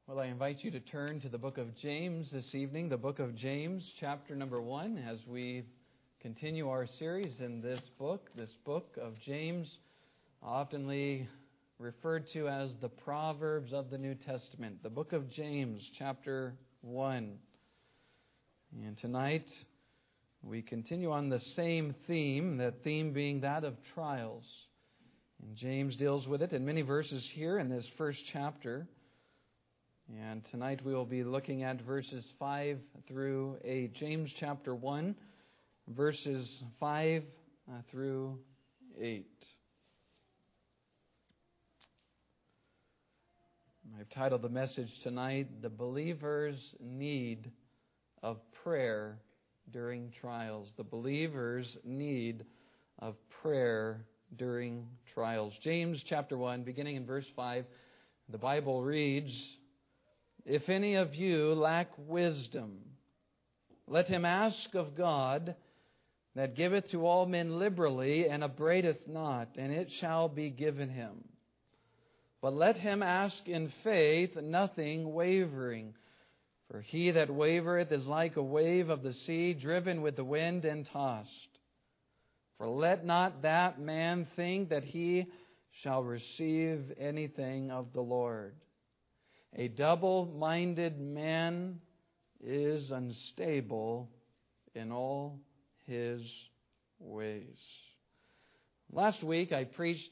Well, I invite you to turn to the book of James this evening, the book of James, chapter number 1, as we continue our series in this book of James, oftenly referred to as the Proverbs of the New Testament, the book of James, chapter 1. And tonight, we continue on the same theme, that theme being that of trials. And James deals with it in many verses here in this first chapter. And tonight we will be looking at verses 5 through 8. James chapter 1, verses 5 through 8. I've titled the message tonight, The Believer's Need of Prayer During Trials. The believer's need of prayer during trials. James chapter 1, beginning in verse 5, the Bible reads, "If any of you lack wisdom, let him ask of God, that giveth to all men liberally, and upbraideth not, and it shall be given him. But let him ask in faith, nothing wavering. For he that wavereth is like a wave of the sea, driven with the wind and tossed. For let not that man think that he shall receive anything of the Lord. A double-minded man is unstable in all his ways." Last week I preached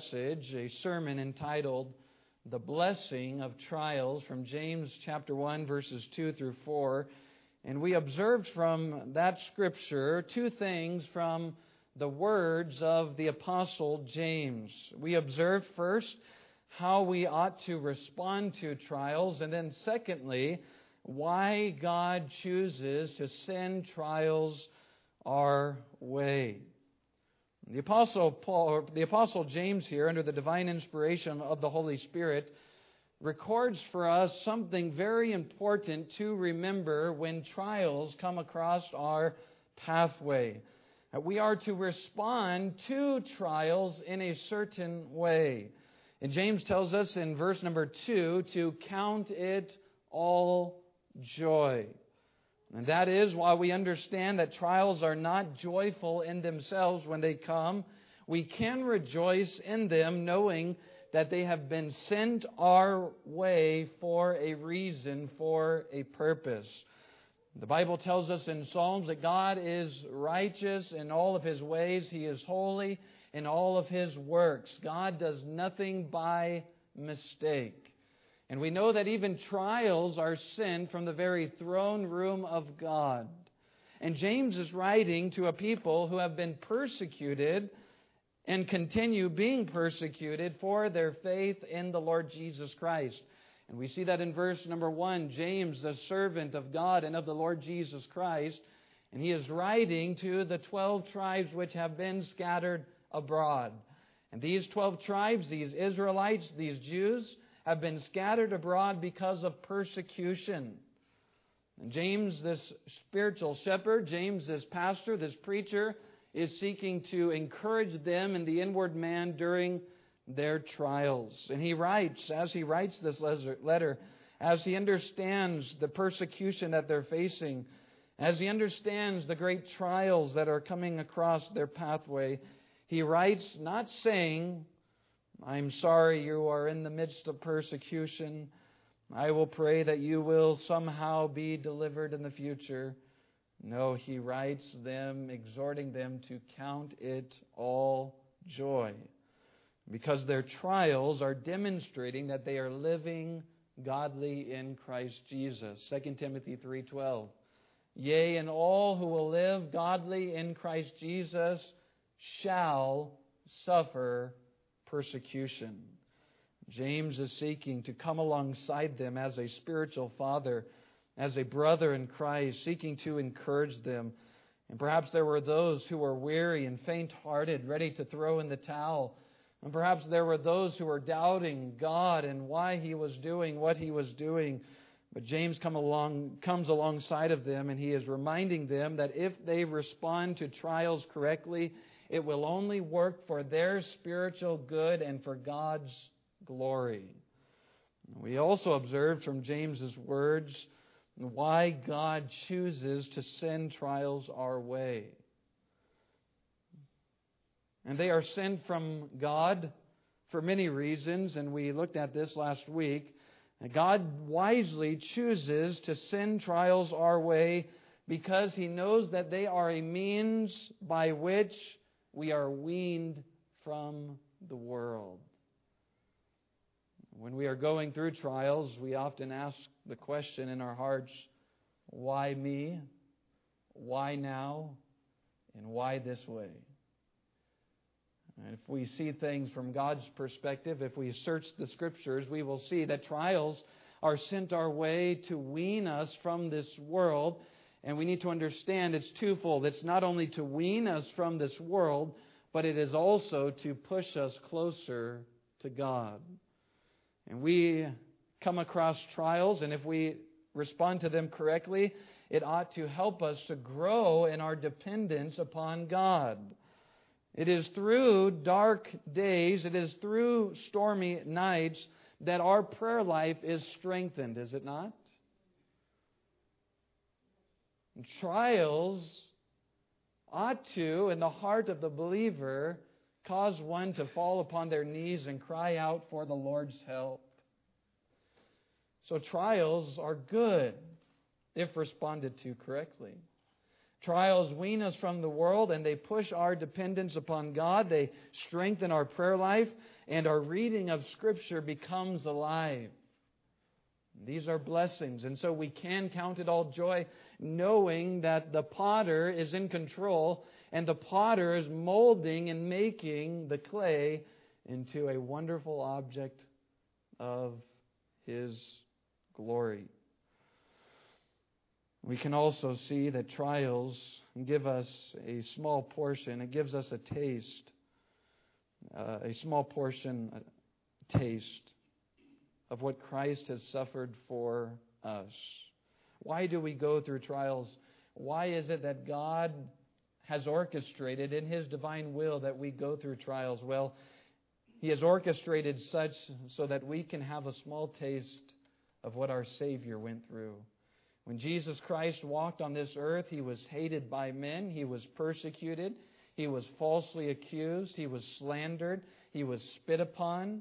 a sermon entitled "The Blessing of Trials" from James chapter 1 verses 2 through 4. And we observed from that scripture two things from the words of the Apostle James. We observed first how we ought to respond to trials, and then secondly, why God chooses to send trials our way. The Apostle James here, under the divine inspiration of the Holy Spirit, records for us something very important to remember when trials come across our pathway. We are to respond to trials in a certain way. And James tells us in verse number 2 to count it all joy. And that is why we understand that trials are not joyful in themselves when they come. We can rejoice in them knowing that they have been sent our way for a reason, for a purpose. The Bible tells us in Psalms that God is righteous in all of His ways. He is holy in all of His works. God does nothing by mistake. And we know that even trials are sent from the very throne room of God. And James is writing to a people who have been persecuted and continue being persecuted for their faith in the Lord Jesus Christ. And we see that in verse number 1, James, the servant of God and of the Lord Jesus Christ, and he is writing to the 12 tribes which have been scattered abroad. And these 12 tribes, these Israelites, these Jews, have been scattered abroad because of persecution. And James, this spiritual shepherd, James, this pastor, this preacher, is seeking to encourage them in the inward man during their trials. And he writes, as he writes this letter, as he understands the persecution that they're facing, as he understands the great trials that are coming across their pathway, he writes not saying, "I'm sorry you are in the midst of persecution. I will pray that you will somehow be delivered in the future." No, he writes them, exhorting them to count it all joy, because their trials are demonstrating that they are living godly in Christ Jesus. 2 Timothy 3:12. "Yea, and all who will live godly in Christ Jesus shall suffer persecution." James is seeking to come alongside them as a spiritual father, as a brother in Christ, seeking to encourage them. And perhaps there were those who were weary and faint-hearted, ready to throw in the towel. And perhaps there were those who were doubting God and why He was doing what He was doing. But James comes alongside of them, and he is reminding them that if they respond to trials correctly, it will only work for their spiritual good and for God's glory. We also observed from James's words why God chooses to send trials our way. And they are sent from God for many reasons, and we looked at this last week. God wisely chooses to send trials our way because He knows that they are a means by which we are weaned from the world. When we are going through trials, we often ask the question in our hearts, why me? Why now? And why this way? And if we see things from God's perspective, if we search the Scriptures, we will see that trials are sent our way to wean us from this world. And we need to understand it's twofold. It's not only to wean us from this world, but it is also to push us closer to God. And we come across trials, and if we respond to them correctly, it ought to help us to grow in our dependence upon God. It is through dark days, it is through stormy nights that our prayer life is strengthened, is it not? And trials ought to, in the heart of the believer, cause one to fall upon their knees and cry out for the Lord's help. So trials are good if responded to correctly. Trials wean us from the world, and they push our dependence upon God. They strengthen our prayer life, and our reading of Scripture becomes alive. These are blessings, and so we can count it all joy, knowing that the potter is in control, and the potter is molding and making the clay into a wonderful object of His glory. We can also see that trials give us a small portion. It gives us a taste, a small portion taste of what Christ has suffered for us. Why do we go through trials? Why is it that God has orchestrated in His divine will that we go through trials? Well, He has orchestrated such so that we can have a small taste of what our Savior went through. When Jesus Christ walked on this earth, He was hated by men. He was persecuted. He was falsely accused. He was slandered. He was spit upon.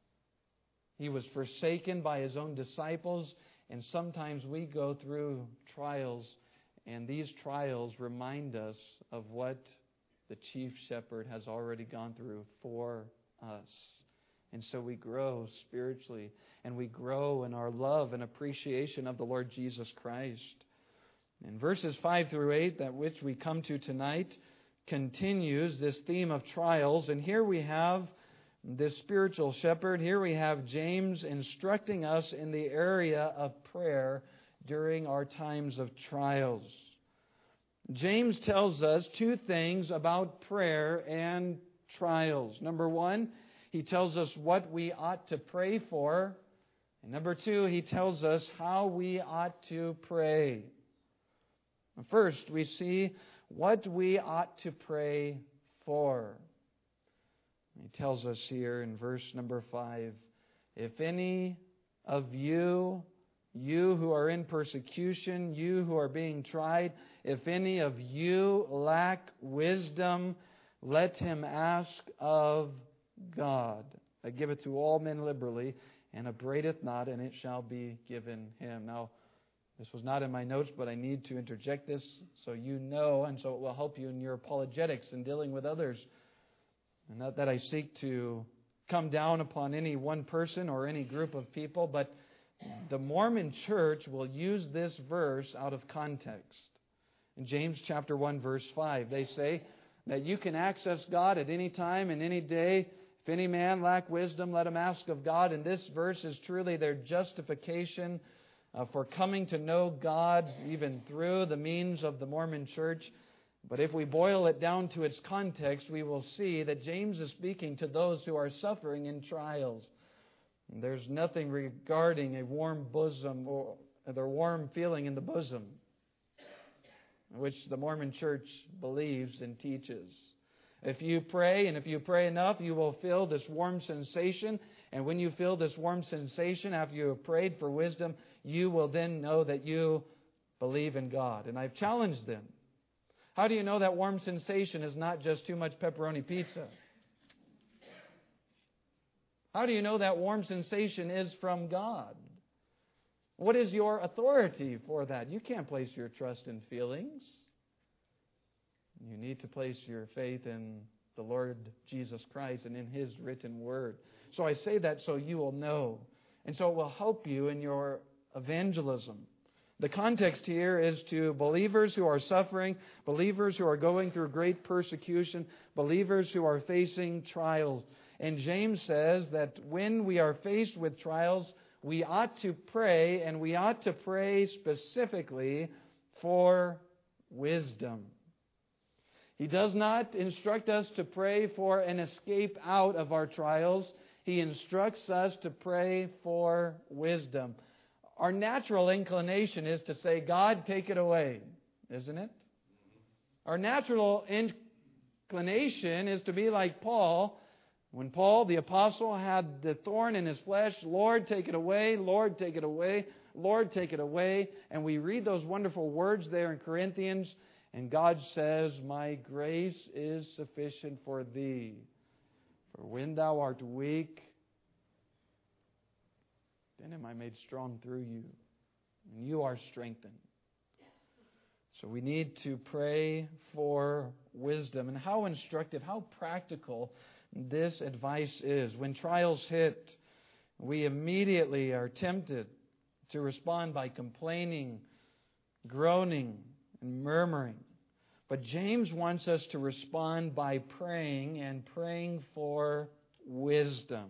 He was forsaken by His own disciples. And sometimes we go through trials, and these trials remind us of what the chief shepherd has already gone through for us. And so we grow spiritually, and we grow in our love and appreciation of the Lord Jesus Christ. And verses 5 through 8, that which we come to tonight, continues this theme of trials. And here we have this spiritual shepherd. Here we have James instructing us in the area of prayer during our times of trials. James tells us two things about prayer and trials. Number one, he tells us what we ought to pray for. And number two, he tells us how we ought to pray. First, we see what we ought to pray for. He tells us here in verse number 5, if any of you who are in persecution, you who are being tried, if any of you lack wisdom, let him ask of God, that giveth to all men liberally, and upbraideth not, and it shall be given him. Now, this was not in my notes, but I need to interject this so you know, and so it will help you in your apologetics in dealing with others. And not that I seek to come down upon any one person or any group of people, but the Mormon Church will use this verse out of context. In James chapter 1, verse 5, they say that you can access God at any time and any day. If any man lack wisdom, let him ask of God. And this verse is truly their justification for coming to know God even through the means of the Mormon Church. But if we boil it down to its context, we will see that James is speaking to those who are suffering in trials. There's nothing regarding a warm bosom or the warm feeling in the bosom, which the Mormon Church believes and teaches. If you pray, and if you pray enough, you will feel this warm sensation, And when you feel this warm sensation after you have prayed for wisdom, you will then know that you believe in God. And I've challenged them. How do you know that warm sensation is not just too much pepperoni pizza? How do you know that warm sensation is from God? What is your authority for that? You can't place your trust in feelings. You need to place your faith in the Lord Jesus Christ and in His written Word. So I say that so you will know. And so it will help you in your evangelism. The context here is to believers who are suffering, believers who are going through great persecution, believers who are facing trials. And James says that when we are faced with trials, we ought to pray, and we ought to pray specifically for wisdom. He does not instruct us to pray for an escape out of our trials. He instructs us to pray for wisdom. Our natural inclination is to say, God, take it away, isn't it? Our natural inclination is to be like Paul. When Paul, the apostle, had the thorn in his flesh, Lord, take it away, Lord, take it away, Lord, take it away. And we read those wonderful words there in Corinthians, and God says, my grace is sufficient for thee. For when thou art weak, then am I made strong through you, and you are strengthened. So we need to pray for wisdom. And how instructive, how practical this advice is. When trials hit, we immediately are tempted to respond by complaining, groaning, and murmuring. But James wants us to respond by praying, and praying for wisdom.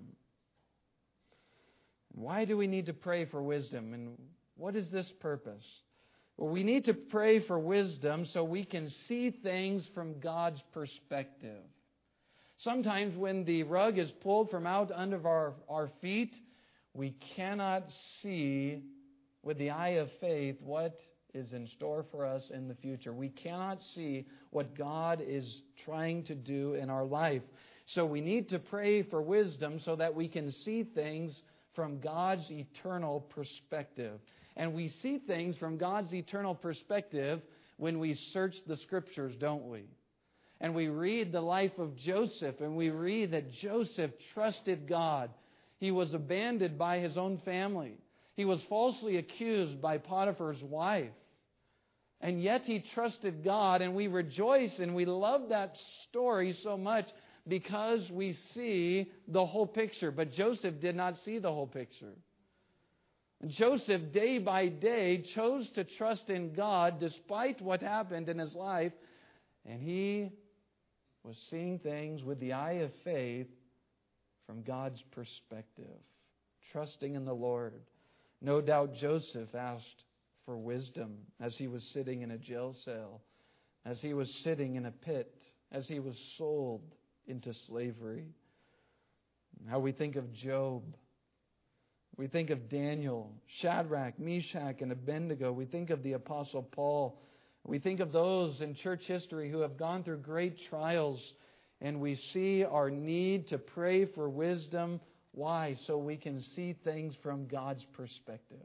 Why do we need to pray for wisdom? And what is this purpose? Well, we need to pray for wisdom so we can see things from God's perspective. Sometimes when the rug is pulled from out under our feet, we cannot see with the eye of faith what is in store for us in the future. We cannot see what God is trying to do in our life. So we need to pray for wisdom so that we can see things from God's eternal perspective. And we see things from God's eternal perspective when we search the Scriptures, don't we? And we read the life of Joseph, and we read that Joseph trusted God. He was abandoned by his own family. He was falsely accused by Potiphar's wife. And yet he trusted God, and we rejoice and we love that story so much because we see the whole picture. But Joseph did not see the whole picture. And Joseph, day by day, chose to trust in God despite what happened in his life. And he was seeing things with the eye of faith from God's perspective, trusting in the Lord. No doubt Joseph asked for wisdom as he was sitting in a jail cell, as he was sitting in a pit, as he was sold into slavery. How we think of Job. We think of Daniel, Shadrach, Meshach, and Abednego. We think of the Apostle Paul. We think of those in church history who have gone through great trials, and we see our need to pray for wisdom. Why? So we can see things from God's perspective.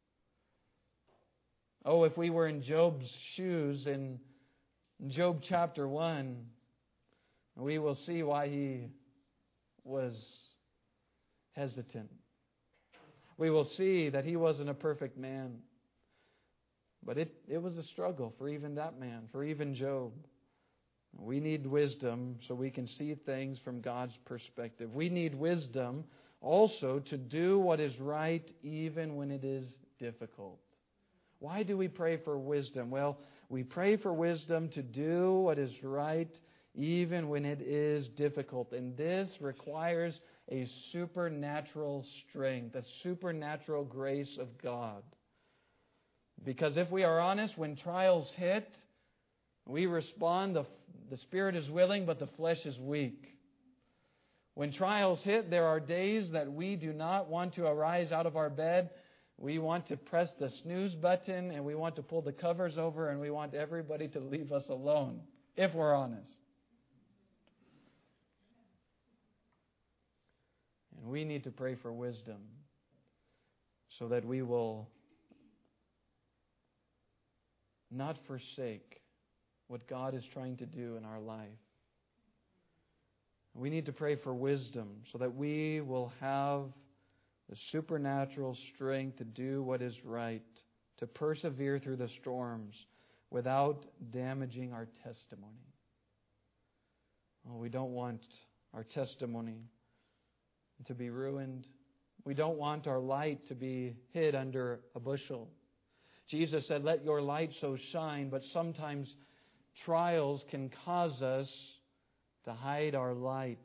Oh, if we were in Job's shoes in Job chapter 1, we will see why he was hesitant. We will see that he wasn't a perfect man. But it was a struggle for even that man, for even Job. We need wisdom so we can see things from God's perspective. We need wisdom also to do what is right even when it is difficult. Why do we pray for wisdom? Well, we pray for wisdom to do what is right even when it is difficult. And this requires a supernatural strength, a supernatural grace of God. Because if we are honest, when trials hit, we respond, the spirit is willing, but the flesh is weak. When trials hit, there are days that we do not want to arise out of our bed. We want to press the snooze button, and we want to pull the covers over, and we want everybody to leave us alone, if we're honest. And we need to pray for wisdom so that we will not forsake what God is trying to do in our life. We need to pray for wisdom so that we will have the supernatural strength to do what is right, to persevere through the storms without damaging our testimony. Oh, we don't want our testimony to be ruined. We don't want our light to be hid under a bushel. Jesus said, "Let your light so shine," but sometimes trials can cause us to hide our light.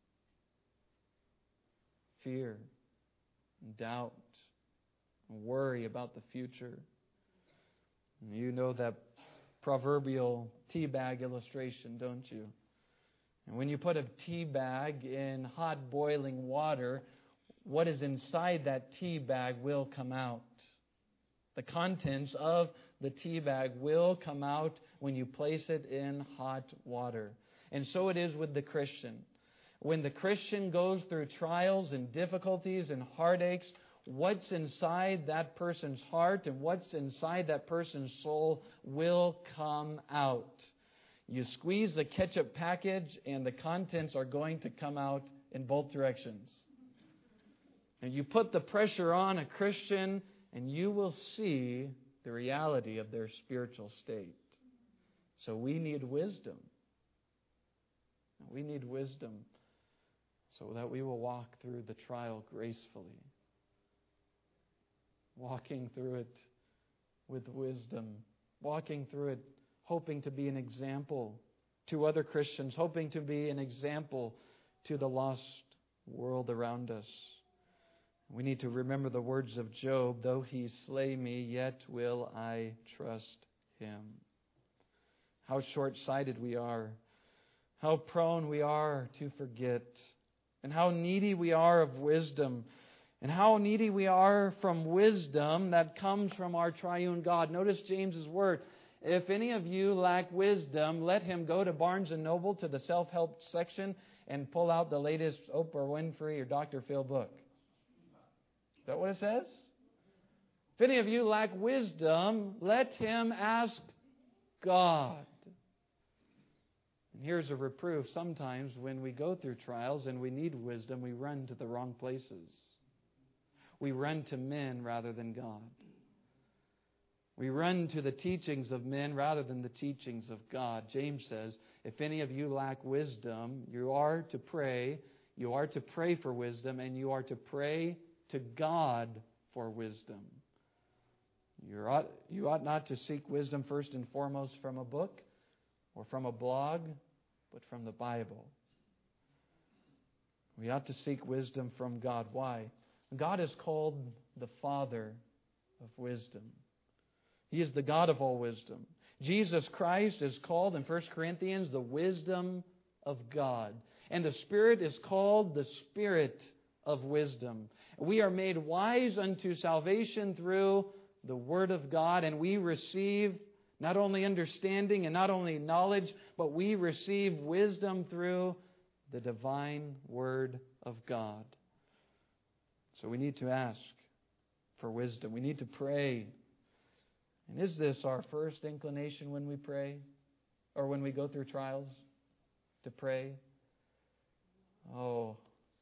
Fear, and doubt, and worry about the future. And you know that proverbial tea bag illustration, don't you? And when you put a tea bag in hot boiling water, what is inside that tea bag will come out. The contents of the tea bag will come out when you place it in hot water. And so it is with the Christian. When the Christian goes through trials and difficulties and heartaches, what's inside that person's heart and what's inside that person's soul will come out. You squeeze the ketchup package and the contents are going to come out in both directions. And you put the pressure on a Christian and you will see the reality of their spiritual state. So we need wisdom. We need wisdom so that we will walk through the trial gracefully. Walking through it with wisdom. Walking through it hoping to be an example to other Christians. Hoping to be an example to the lost world around us. We need to remember the words of Job, "Though he slay me, yet will I trust him." How short-sighted we are. How prone we are to forget. And how needy we are of wisdom. And how needy we are from wisdom that comes from our triune God. Notice James's word. If any of you lack wisdom, let him go to Barnes & Noble to the self-help section and pull out the latest Oprah Winfrey or Dr. Phil book. Is that what it says? If any of you lack wisdom, let him ask God. And here's a reproof. Sometimes when we go through trials and we need wisdom, we run to the wrong places. We run to men rather than God. We run to the teachings of men rather than the teachings of God. James says, if any of you lack wisdom, you are to pray. You are to pray for wisdom, and you are to pray to God for wisdom. You ought not to seek wisdom first and foremost from a book or from a blog, but from the Bible. We ought to seek wisdom from God. Why? God is called the Father of wisdom. He is the God of all wisdom. Jesus Christ is called in 1 Corinthians the wisdom of God. And the Spirit is called the Spirit of wisdom. We are made wise unto salvation through the Word of God, and we receive not only understanding and not only knowledge, but we receive wisdom through the divine Word of God. So we need to ask for wisdom. We need to pray. And is this our first inclination when we pray? Or when we go through trials? To pray? Oh,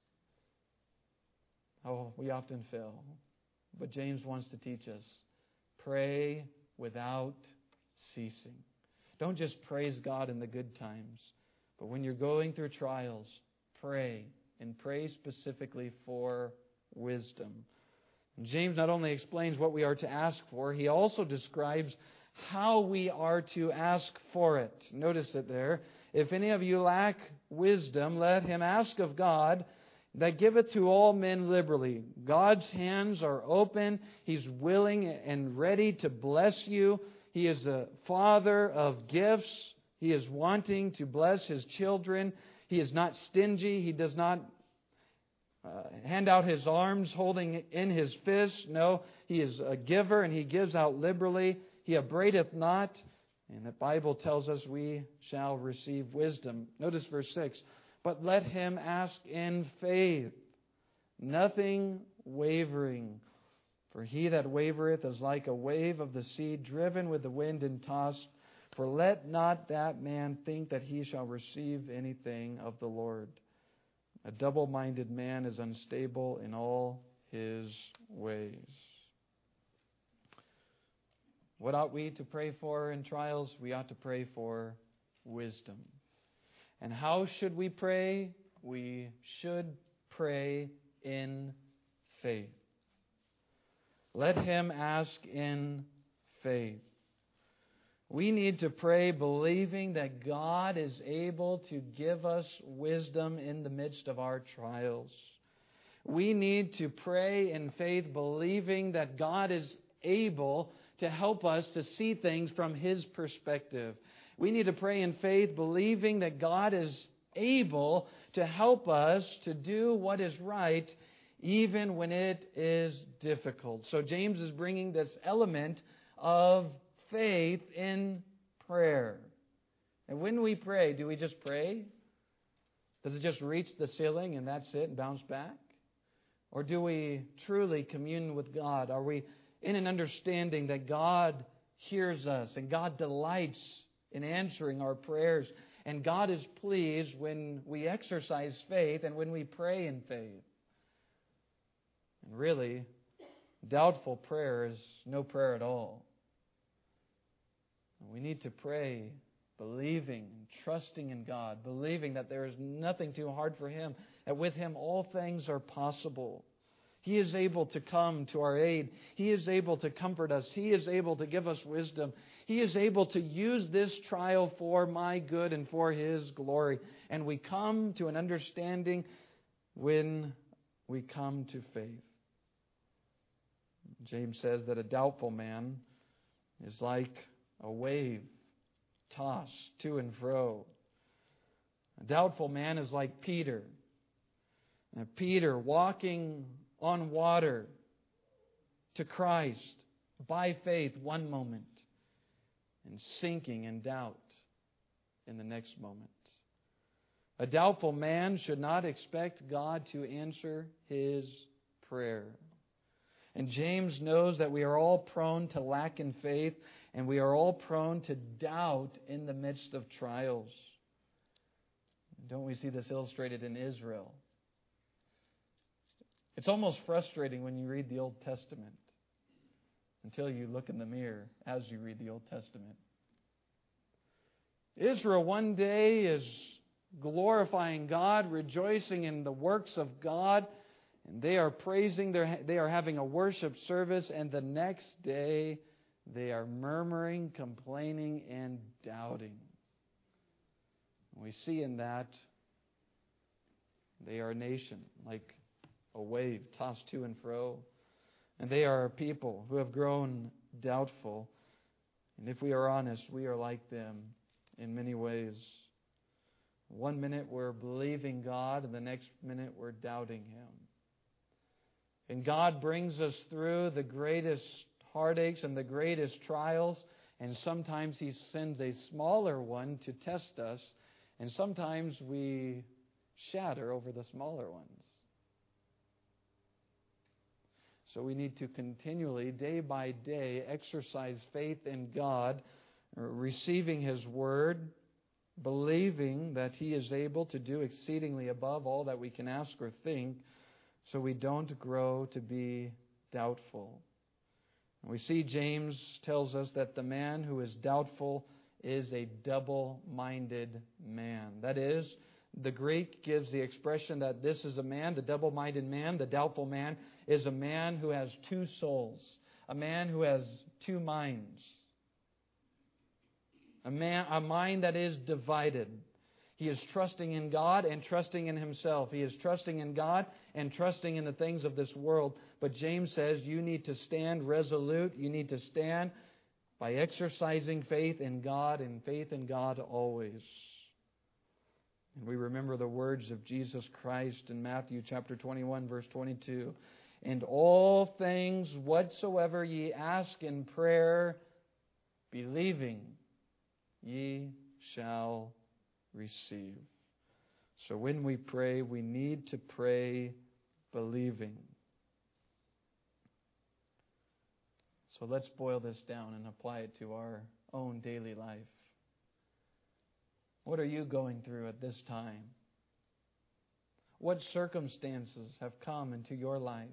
we often fail. But James wants to teach us. Pray without ceasing. Don't just praise God in the good times. But when you're going through trials, pray. And pray specifically for wisdom. And James not only explains what we are to ask for, he also describes how we are to ask for it. Notice it there. If any of you lack wisdom, let him ask of God, that giveth to all men liberally. God's hands are open. He's willing and ready to bless you. He is a Father of gifts. He is wanting to bless His children. He is not stingy. He does not hand out His arms holding in His fist. No, He is a giver and He gives out liberally. He upbraideth not. And the Bible tells us we shall receive wisdom. Notice verse 6. But let him ask in faith, nothing wavering. For he that wavereth is like a wave of the sea, driven with the wind and tossed. For let not that man think that he shall receive anything of the Lord. A double-minded man is unstable in all his ways. What ought we to pray for in trials? We ought to pray for wisdom. And how should we pray? We should pray in faith. Let him ask in faith. We need to pray believing that God is able to give us wisdom in the midst of our trials. We need to pray in faith believing that God is able to help us to see things from His perspective. We need to pray in faith believing that God is able to help us to do what is right even when it is difficult. So James is bringing this element of faith in prayer. And when we pray, do we just pray? Does it just reach the ceiling and that's it and bounce back? Or do we truly commune with God? Are we in an understanding that God hears us and God delights in answering our prayers, and God is pleased when we exercise faith and when we pray in faith? And really, doubtful prayer is no prayer at all. We need to pray believing and trusting in God, believing that there is nothing too hard for Him, that with Him all things are possible. He is able to come to our aid. He is able to comfort us. He is able to give us wisdom. He is able to use this trial for my good and for His glory. And we come to an understanding when we come to faith. James says that a doubtful man is like a wave tossed to and fro. A doubtful man is like Peter. Peter walking on water to Christ by faith one moment and sinking in doubt in the next moment. A doubtful man should not expect God to answer his prayer. And James knows that we are all prone to lack in faith, and we are all prone to doubt in the midst of trials. Don't we see this illustrated in Israel? It's almost frustrating when you read the Old Testament until you look in the mirror as you read the Old Testament. Israel one day is glorifying God, rejoicing in the works of God, and they are praising, they are having a worship service, and the next day they are murmuring, complaining, and doubting. We see in that they are a nation like a wave tossed to and fro, and they are a people who have grown doubtful. And if we are honest, we are like them in many ways. One minute we're believing God, and the next minute we're doubting Him. And God brings us through the greatest heartaches and the greatest trials, and sometimes He sends a smaller one to test us, and sometimes we shatter over the smaller ones. So we need to continually, day by day, exercise faith in God, receiving His Word, believing that He is able to do exceedingly above all that we can ask or think, so we don't grow to be doubtful. We see James tells us that the man who is doubtful is a double-minded man. That is, the Greek gives the expression that this is a man, the double-minded man, the doubtful man, is a man who has two souls, a man who has two minds, a mind that is divided. He is trusting in God and trusting in himself. He is trusting in God and trusting in the things of this world. But James says you need to stand resolute. You need to stand by exercising faith in God and faith in God always. And we remember the words of Jesus Christ in Matthew chapter 21, verse 22. And all things whatsoever ye ask in prayer, believing, ye shall receive. So when we pray, we need to pray believing. So let's boil this down and apply it to our own daily life. What are you going through at this time? What circumstances have come into your life?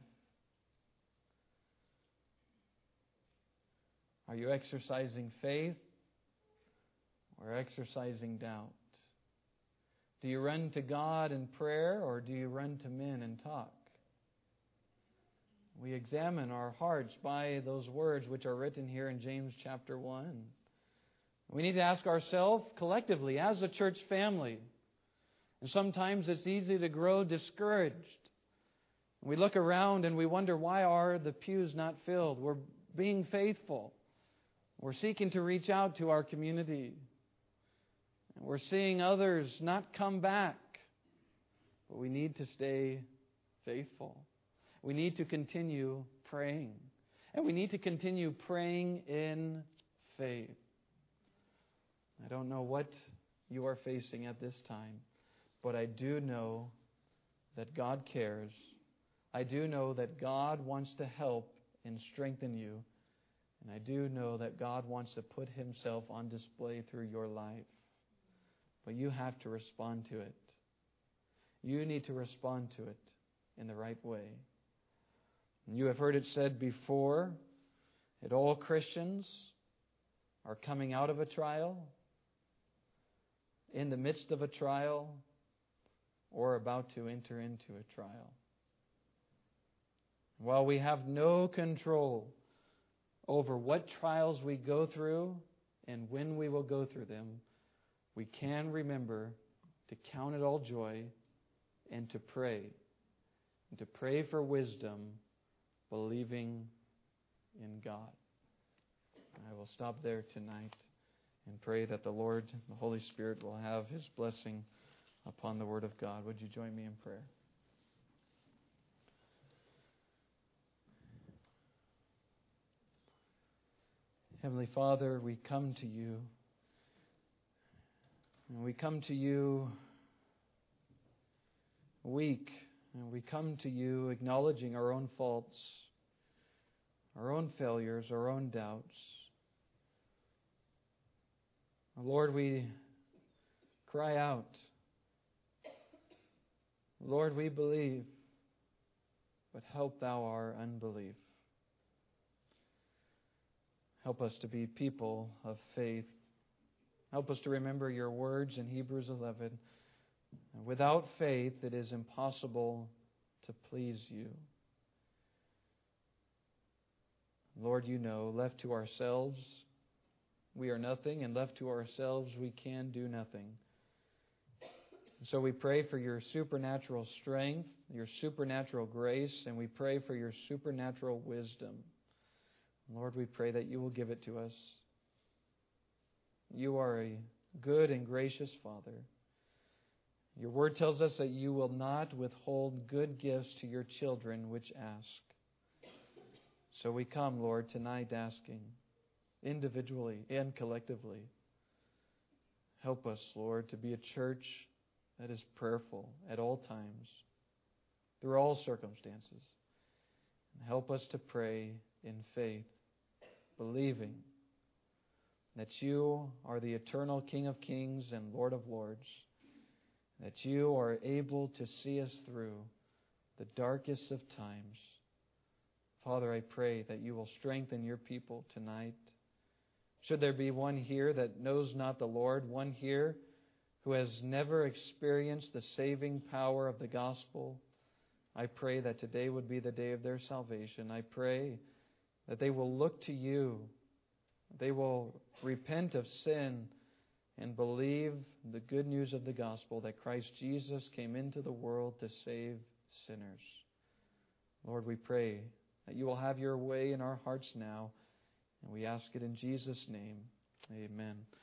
Are you exercising faith or exercising doubt? Do you run to God in prayer or do you run to men and talk? We examine our hearts by those words which are written here in James chapter 1. We need to ask ourselves collectively as a church family. And sometimes it's easy to grow discouraged. We look around and we wonder, why are the pews not filled? We're being faithful. We're seeking to reach out to our community. And we're seeing others not come back. But we need to stay faithful. We need to continue praying. And we need to continue praying in faith. I don't know what you are facing at this time, but I do know that God cares. I do know that God wants to help and strengthen you. And I do know that God wants to put Himself on display through your life. But you have to respond to it. You need to respond to it in the right way. You have heard it said before that all Christians are coming out of a trial, in the midst of a trial, or about to enter into a trial. While we have no control over what trials we go through and when we will go through them, we can remember to count it all joy and to pray. And to pray for wisdom, believing in God. I will stop there tonight and pray that the Lord, the Holy Spirit, will have His blessing upon the Word of God. Would you join me in prayer? Heavenly Father, we come to You. And we come to You weak. And we come to You acknowledging our own faults, our own failures, our own doubts. Lord, we cry out. Lord, we believe, but help Thou our unbelief. Help us to be people of faith. Help us to remember Your words in Hebrews 11. Without faith, it is impossible to please You. Lord, You know, left to ourselves, we are nothing, and left to ourselves, we can do nothing. So we pray for Your supernatural strength, Your supernatural grace, and we pray for Your supernatural wisdom. Lord, we pray that You will give it to us. You are a good and gracious Father. Your word tells us that You will not withhold good gifts to Your children which ask. So we come, Lord, tonight asking, individually and collectively, help us, Lord, to be a church that is prayerful at all times, through all circumstances. And help us to pray in faith, believing that You are the eternal King of kings and Lord of lords, that You are able to see us through the darkest of times. Father, I pray that You will strengthen Your people tonight. Should there be one here that knows not the Lord, one here who has never experienced the saving power of the gospel, I pray that today would be the day of their salvation. I pray that they will look to You. They will repent of sin and believe the good news of the gospel that Christ Jesus came into the world to save sinners. Lord, we pray that You will have Your way in our hearts now, and we ask it in Jesus' name. Amen.